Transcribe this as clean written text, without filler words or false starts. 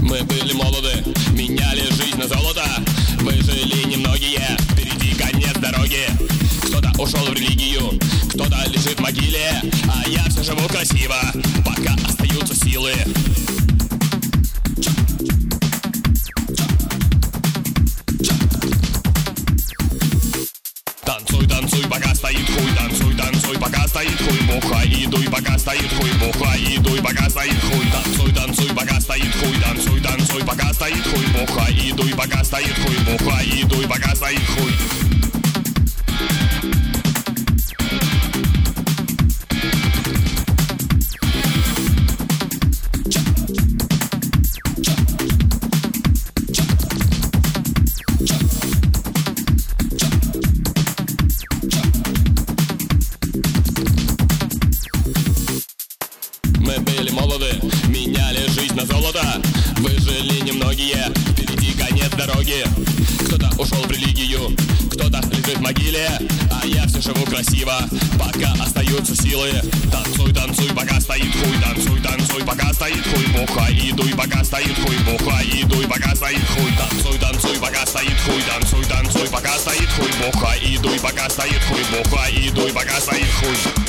Мы были молоды, меняли жизнь на золото. Выжили немногие, впереди конец дороги. Кто-то ушел в религию, кто-то лежит в могиле, а я все живу красиво, пока остаются силы. Танцуй, танцуй, пока стоит хуй, танцуй, танцуй, пока стоит хуй, бухай и дуй, пока стоит хуй, бухай и дуй, пока стоит хуй, танцуй, танцуй, пока стоит хуй, танцуй, танцуй, пока стоит хуй, бухай и дуй, пока стоит хуй, бухай и дуй, пока стоит хуй. Мы были молоды, меняли жизнь на золото. Выжили немногие, впереди конец дороги. Кто-то ушел в религию, кто-то лежит в могиле, а я все живу красиво, пока остаются силы. Танцуй, танцуй, пока стоит хуй, танцуй, танцуй, пока стоит хуй, бухай и дуй, пока стоит хуй, бухай и дуй, пока стоит хуй. Танцуй, танцуй, пока стоит хуй, танцуй, танцуй, пока стоит хуй, бухай и дуй, пока стоит хуй, бухай и дуй, пока стоит хуй.